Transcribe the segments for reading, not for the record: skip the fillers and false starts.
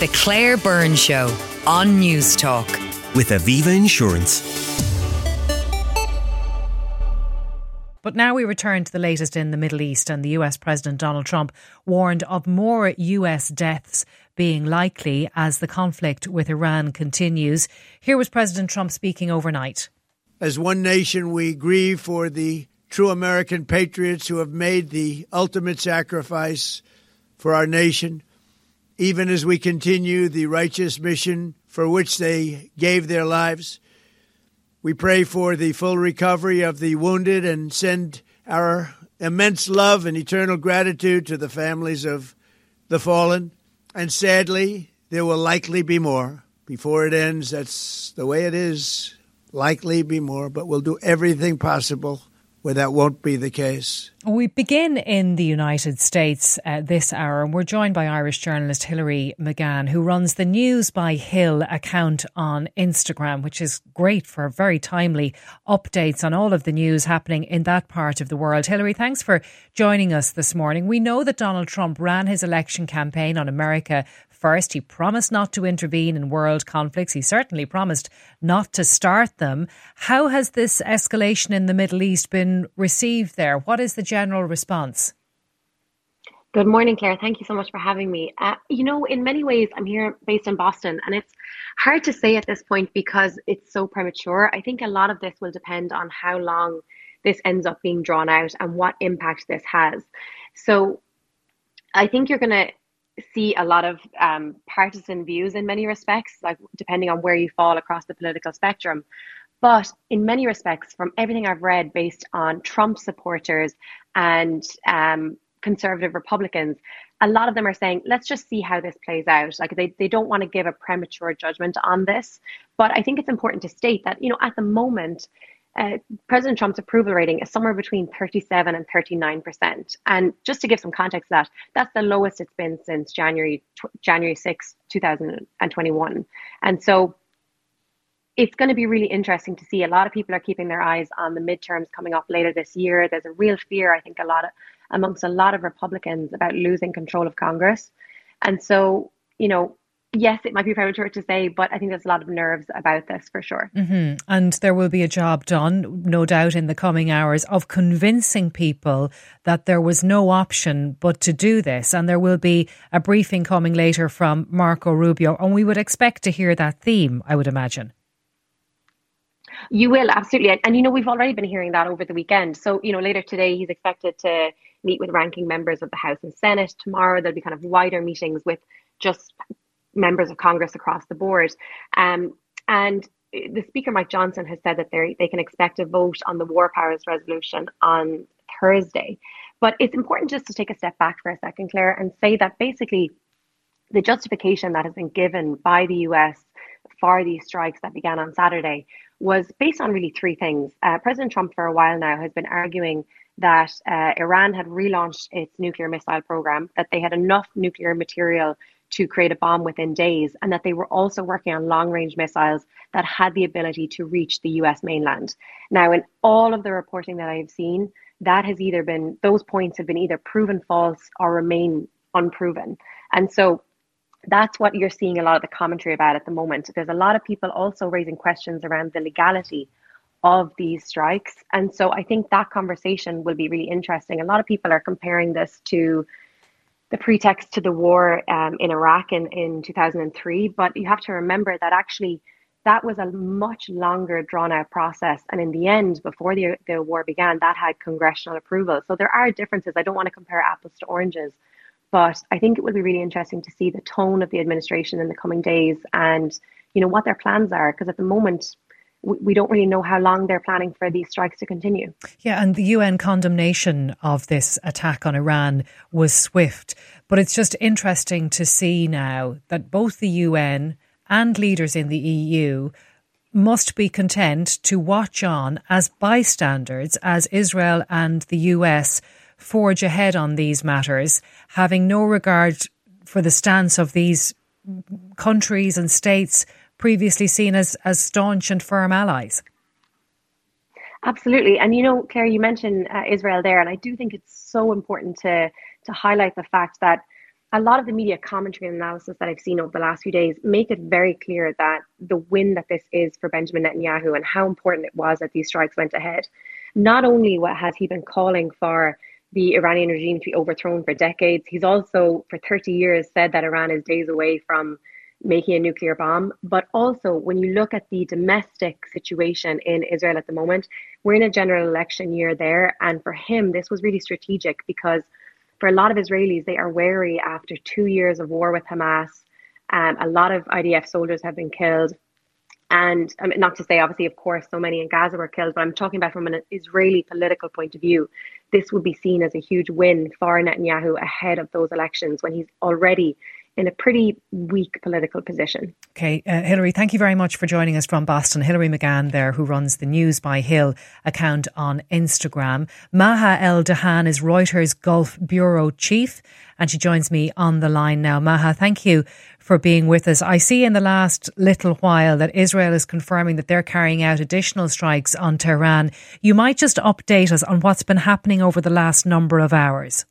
The Claire Byrne Show on News Talk. With Aviva Insurance. But now we return to the latest in the Middle East, and the US President Donald Trump warned of more US deaths being likely as the conflict with Iran continues. Here was President Trump speaking overnight. As one nation, we grieve for the true American patriots who have made the ultimate sacrifice for our nation, even as we continue the righteous mission for which they gave their lives. We pray for the full recovery of the wounded and send our immense love and eternal gratitude to the families of the fallen. And sadly, there will likely be more. Before it ends, that's the way it is. Likely be more, but we'll do everything possible where that won't be the case. We begin in the United States this hour, and we're joined by Irish journalist Hilary McGann, who runs the News by Hill account on Instagram, which is great for very timely updates on all of the news happening in that part of the world. Hilary, thanks for joining us this morning. We know that Donald Trump ran his election campaign on America First. He promised not to intervene in world conflicts. He certainly promised not to start them. How has this escalation in the Middle East been received there? What is the general response? Good morning, Claire. Thank you so much for having me. In many ways, I'm here based in Boston, and it's hard to say at this point because it's so premature. I think a lot of this will depend on how long this ends up being drawn out and what impact this has. So I think you're going to see a lot of partisan views in many respects, like depending on where you fall across the political spectrum. But in many respects, from everything I've read based on Trump supporters and conservative Republicans, a lot of them are saying, let's just see how this plays out. Like they don't want to give a premature judgment on this. But I think it's important to state that, at the moment, President Trump's approval rating is somewhere between 37 and 39%. And just to give some context to that, that's the lowest it's been since January 6, 2021. And so it's going to be really interesting to see. A lot of people are keeping their eyes on the midterms coming up later this year. There's a real fear, I think, amongst a lot of Republicans about losing control of Congress. And so, yes, it might be premature to say, but I think there's a lot of nerves about this for sure. Mm-hmm. And there will be a job done, no doubt, in the coming hours of convincing people that there was no option but to do this. And there will be a briefing coming later from Marco Rubio. And we would expect to hear that theme, I would imagine. You will, absolutely. And, we've already been hearing that over the weekend. So, later today, he's expected to meet with ranking members of the House and Senate. Tomorrow, there'll be kind of wider meetings with just members of Congress across the board. And the Speaker, Mike Johnson, has said that they can expect a vote on the War Powers Resolution on Thursday. But it's important just to take a step back for a second, Claire, and say that basically the justification that has been given by the US for these strikes that began on Saturday was based on really three things. President Trump, for a while now, has been arguing that Iran had relaunched its nuclear missile program, that they had enough nuclear material to create a bomb within days, and that they were also working on long-range missiles that had the ability to reach the US mainland. Now, in all of the reporting that I have seen, those points have been either proven false or remain unproven. And so that's what you're seeing a lot of the commentary about at the moment. There's a lot of people also raising questions around the legality of these strikes. And so I think that conversation will be really interesting. A lot of people are comparing this to the pretext to the war in Iraq in 2003. But you have to remember that actually that was a much longer drawn out process. And in the end, before the war began, that had congressional approval. So there are differences. I don't want to compare apples to oranges. But I think it will be really interesting to see the tone of the administration in the coming days and, what their plans are. Because at the moment, we don't really know how long they're planning for these strikes to continue. Yeah, and the UN condemnation of this attack on Iran was swift. But it's just interesting to see now that both the UN and leaders in the EU must be content to watch on as bystanders as Israel and the US forge ahead on these matters, having no regard for the stance of these countries and states previously seen as staunch and firm allies. Absolutely. And, Claire, you mentioned Israel there, and I do think it's so important to highlight the fact that a lot of the media commentary and analysis that I've seen over the last few days make it very clear that the win that this is for Benjamin Netanyahu and how important it was that these strikes went ahead. Not only what has he been calling for the Iranian regime to be overthrown for decades, he's also for 30 years said that Iran is days away from making a nuclear bomb. But also, when you look at the domestic situation in Israel at the moment, we're in a general election year there. And for him, this was really strategic because for a lot of Israelis, they are wary after 2 years of war with Hamas. A lot of IDF soldiers have been killed. And I mean, not to say, obviously, of course, so many in Gaza were killed, but I'm talking about from an Israeli political point of view. This would be seen as a huge win for Netanyahu ahead of those elections when he's already in a pretty weak political position. Okay, Hilary, thank you very much for joining us from Boston. Hilary McGann there, who runs the News by Hill account on Instagram. Maha El-Dahan is Reuters Gulf Bureau Chief, and she joins me on the line now. Maha, thank you for being with us. I see in the last little while that Israel is confirming that they're carrying out additional strikes on Tehran. You might just update us on what's been happening over the last number of hours.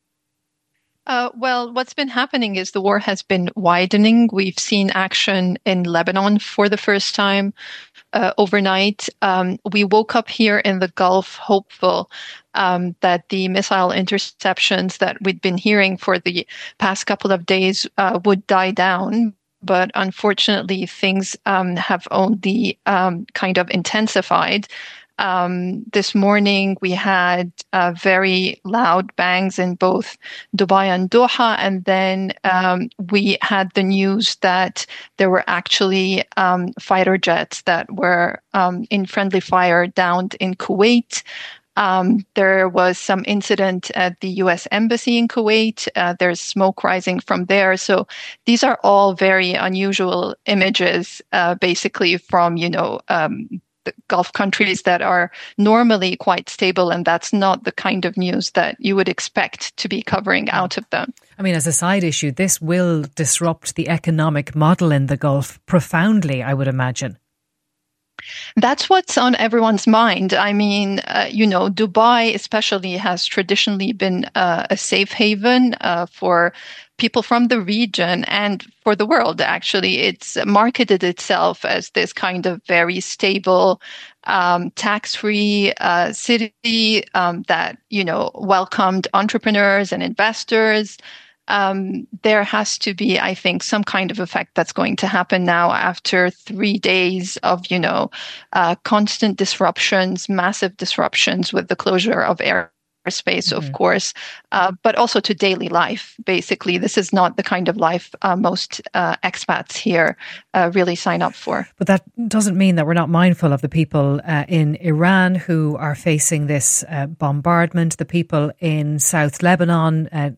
Well, what's been happening is the war has been widening. We've seen action in Lebanon for the first time overnight. We woke up here in the Gulf hopeful that the missile interceptions that we'd been hearing for the past couple of days would die down. But unfortunately, things have only kind of intensified. This morning, we had very loud bangs in both Dubai and Doha. And then we had the news that there were actually fighter jets that were in friendly fire downed in Kuwait. There was some incident at the U.S. Embassy in Kuwait. There's smoke rising from there. So these are all very unusual images, basically from, Gulf countries that are normally quite stable, and that's not the kind of news that you would expect to be covering out of them. I mean, as a side issue, this will disrupt the economic model in the Gulf profoundly, I would imagine. That's what's on everyone's mind. I mean, Dubai especially has traditionally been a safe haven for people from the region and for the world, actually. It's marketed itself as this kind of very stable, tax-free city that, welcomed entrepreneurs and investors. There has to be, I think, some kind of effect that's going to happen now after 3 days of, constant disruptions, massive disruptions with the closure of airspace, of course, but also to daily life. Basically, this is not the kind of life most expats here really sign up for. But that doesn't mean that we're not mindful of the people in Iran who are facing this bombardment, the people in South Lebanon, in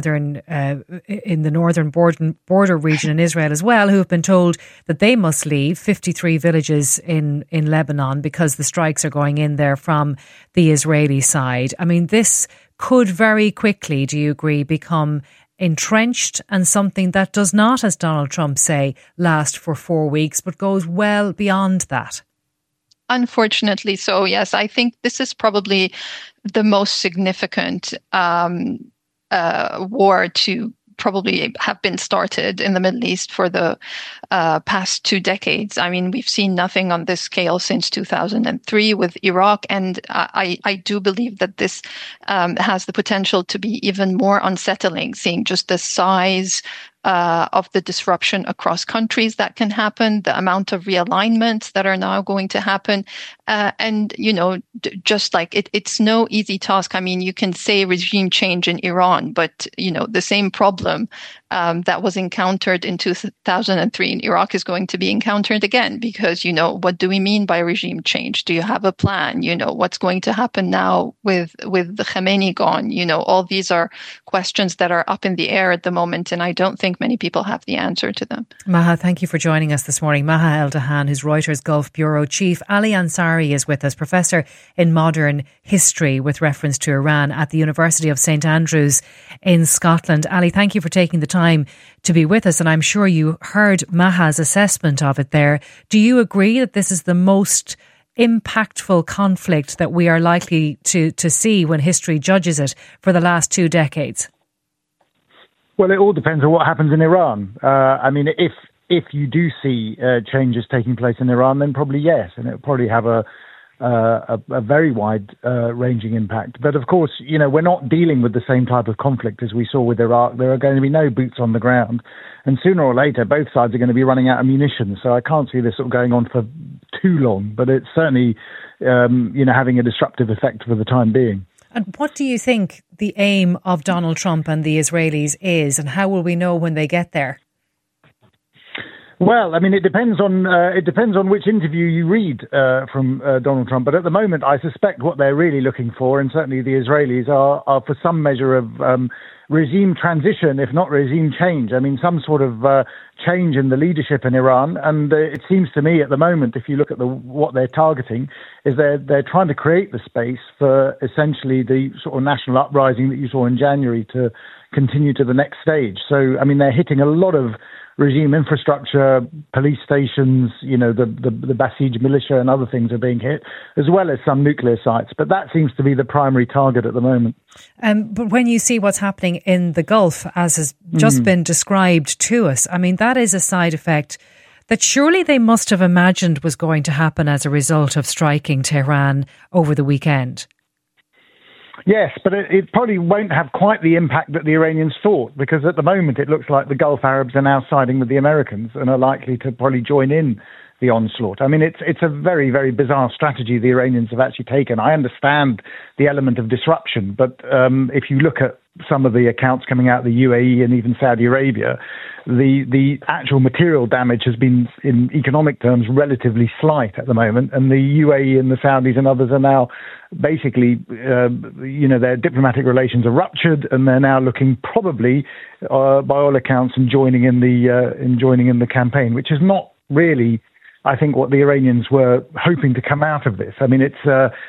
the northern border region in Israel as well, who have been told that they must leave 53 villages in Lebanon because the strikes are going in there from the Israeli side. I mean, this could very quickly, do you agree, become entrenched and something that does not, as Donald Trump say, last for 4 weeks, but goes well beyond that. Unfortunately so, yes. I think this is probably the most significant war to probably have been started in the Middle East for the past 2 decades. I mean, we've seen nothing on this scale since 2003 with Iraq. And I do believe that this has the potential to be even more unsettling, seeing just the size of the disruption across countries that can happen, the amount of realignments that are now going to happen. And, just like it's no easy task. I mean, you can say regime change in Iran, but, the same problem that was encountered in 2003 in Iraq is going to be encountered again, because, what do we mean by regime change? Do you have a plan? What's going to happen now with the Khamenei gone? All these are questions that are up in the air at the moment, and I don't think many people have the answer to them. Maha, thank you for joining us this morning. Maha El-Dahan, who's Reuters Gulf Bureau Chief. Ali Ansari is with us, Professor in Modern History with reference to Iran at the University of St Andrews in Scotland. Ali, thank you for taking the time to be with us, and I'm sure you heard Maha's assessment of it there. Do you agree that this is the most impactful conflict that we are likely to see when history judges it for the last 2 decades? Well, it all depends on what happens in Iran. I mean, if you do see changes taking place in Iran, then probably yes, and it'll probably have a very wide-ranging impact. But of course, we're not dealing with the same type of conflict as we saw with Iraq. There are going to be no boots on the ground, and sooner or later, both sides are going to be running out of munitions. So I can't see this sort of going on for too long. But it's certainly, having a disruptive effect for the time being. And what do you think the aim of Donald Trump and the Israelis is, and how will we know when they get there? Well, I mean, it depends on which interview you read from Donald Trump. But at the moment, I suspect what they're really looking for, and certainly the Israelis, are for some measure of regime transition, if not regime change. I mean, some sort of change in the leadership in Iran. And it seems to me at the moment, if you look at what they're targeting, is they're trying to create the space for essentially the sort of national uprising that you saw in January to continue to the next stage. So, I mean, they're hitting a lot of regime infrastructure, police stations, the Basij militia and other things are being hit, as well as some nuclear sites. But that seems to be the primary target at the moment. But when you see what's happening in the Gulf, as has just been described to us, I mean, that is a side effect that surely they must have imagined was going to happen as a result of striking Tehran over the weekend. Yes, but it probably won't have quite the impact that the Iranians thought, because at the moment it looks like the Gulf Arabs are now siding with the Americans and are likely to probably join in the onslaught. I mean, it's a very, very bizarre strategy the Iranians have actually taken. I understand the element of disruption, but if you look at some of the accounts coming out of the UAE and even Saudi Arabia, the actual material damage has been, in economic terms, relatively slight at the moment. And the UAE and the Saudis and others are now basically, their diplomatic relations are ruptured, and they're now looking probably, by all accounts, and joining in the campaign, which is not really, I think, what the Iranians were hoping to come out of this. I mean, it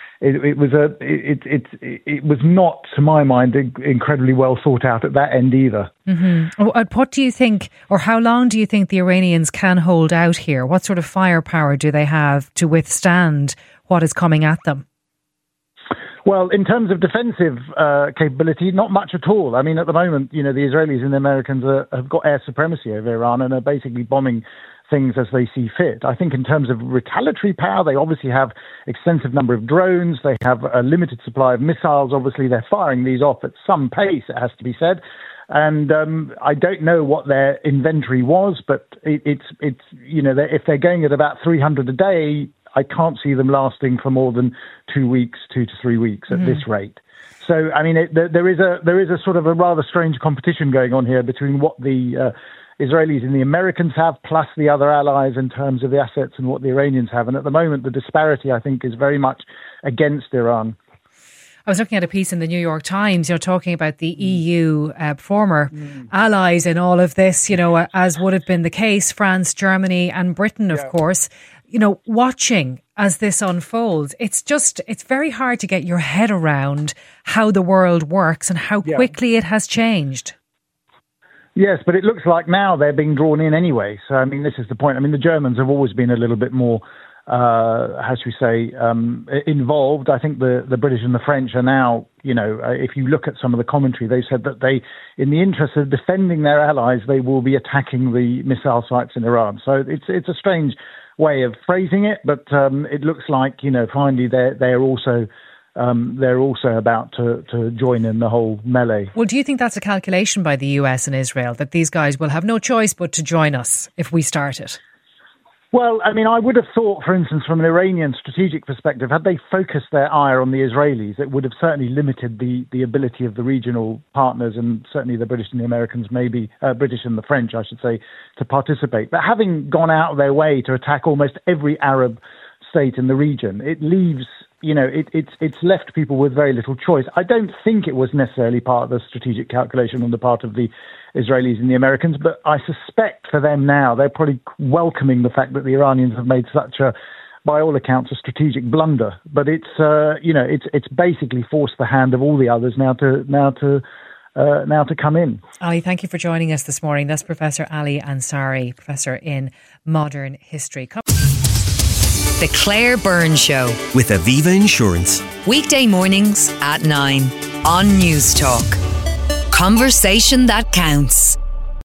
was not, to my mind, incredibly well thought out at that end either. Mm-hmm. What do you think, or how long do you think the Iranians can hold out here? What sort of firepower do they have to withstand what is coming at them? Well, in terms of defensive capability, not much at all. I mean, at the moment, the Israelis and the Americans have got air supremacy over Iran and are basically bombing things as they see fit. I think in terms of retaliatory power, they obviously have extensive number of drones. They have a limited supply of missiles. Obviously, they're firing these off at some pace, it has to be said. And I don't know what their inventory was, but it's if they're going at about 300 a day, I can't see them lasting for more than 2 weeks, 2 to 3 weeks at this rate. So, I mean, there is a sort of a rather strange competition going on here between what the Israelis and the Americans have, plus the other allies in terms of the assets, and what the Iranians have. And at the moment, the disparity, I think, is very much against Iran. I was looking at a piece in the New York Times, talking about the EU former allies in all of this, as would have been the case, France, Germany and Britain, of course, watching as this unfolds. It's very hard to get your head around how the world works and how quickly it has changed. Yes, but it looks like now they're being drawn in anyway. So, I mean, this is the point. I mean, the Germans have always been a little bit more, involved. I think the British and the French are now, if you look at some of the commentary, they said that they, in the interest of defending their allies, they will be attacking the missile sites in Iran. So it's a strange way of phrasing it, but it looks like, finally they're also about to join in the whole melee. Well, do you think that's a calculation by the US and Israel, that these guys will have no choice but to join us if we start it? Well, I mean, I would have thought, for instance, from an Iranian strategic perspective, had they focused their ire on the Israelis, it would have certainly limited the ability of the regional partners, and certainly the British and the Americans, maybe British and the French, I should say, to participate. But having gone out of their way to attack almost every Arab state in the region, it leaves, it's left people with very little choice. I don't think it was necessarily part of the strategic calculation on the part of the Israelis and the Americans, but I suspect for them now, they're probably welcoming the fact that the Iranians have made such a, by all accounts, a strategic blunder. But it's basically forced the hand of all the others now to come in. Ali, thank you for joining us this morning. That's Professor Ali Ansari, Professor in Modern History. The Claire Byrne Show with Aviva Insurance. Weekday mornings at 9 on News Talk. conversation that counts.